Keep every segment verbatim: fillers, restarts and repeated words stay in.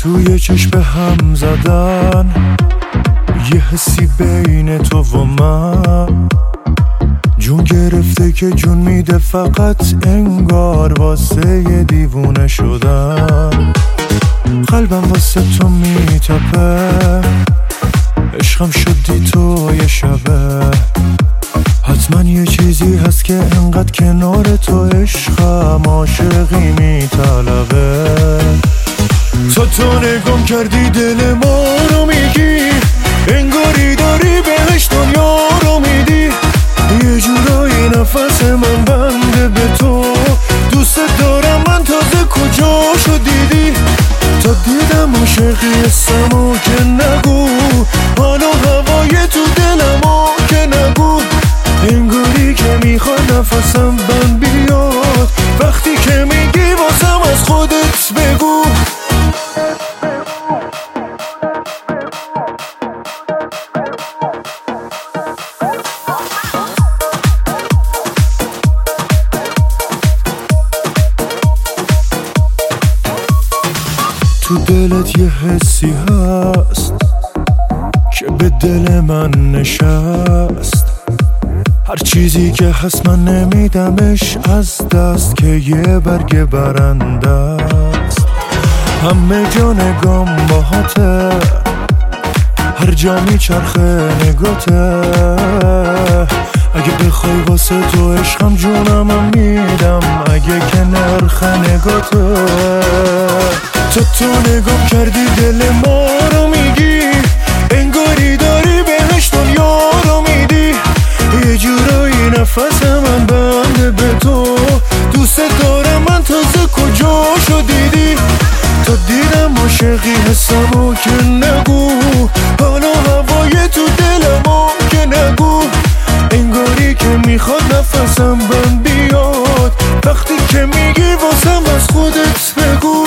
توی چشم هم زدن، یه حسی بین تو و من جون گرفته که جون میده فقط انگار واسه یه دیوونه شدن. قلبم واسه تو میتپه، عشقم شدی تو یه شبه. حتما یه چیزی هست که انقدر کنار تو عشقم عاشقی میطلبه. تا تو نگم کردی دل ما رو میگی، انگاری داری بهش دنیا رو میدی. یه جورایی نفس من بنده به تو، دوست دارم من تازه کجاشو دیدی. تا دیدم عاشقی هستمو که نگو، حالا هوای تو دلمو که نگو. انگاری که میخواد نفسم بند بیاد، وقتی که میگی واسم از خودت بگو. تو دلت یه حسی هست که به دل من نشست. هر چیزی که هست من نمیدمش از دست، که یه برگ برنده است. همه جا نگام باهاته، هر جا میچرخه نگاته. اگه بخوای واسه تو عشقم جونم هم میدم، اگه که نرخ نگاته. تو تو نگاه کردی دل ما رو میگی، انگاری داری بهش دنیا رو میدی. یه جورایی نفس من بنده به تو، دوست دارم من تازه کجاشو دیدی. تا دیدم عاشقی هستمو که نگو، حالا هوای تو دلمو که نگو. انگاری که میخواد نفسم بند بیاد، وقتی که میگی واسم از خودت بگو.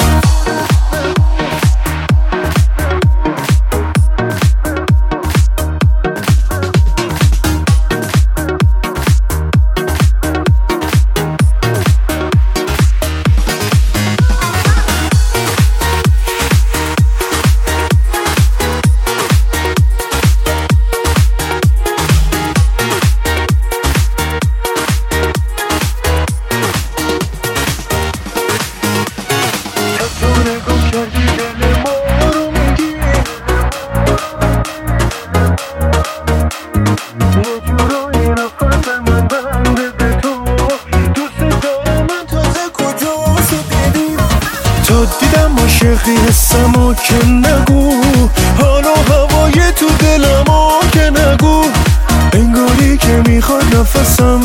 تا دیدم عاشقی هستمو که نگو، حالا هوای تو دلمو که نگو. انگاری که میخواد نفسم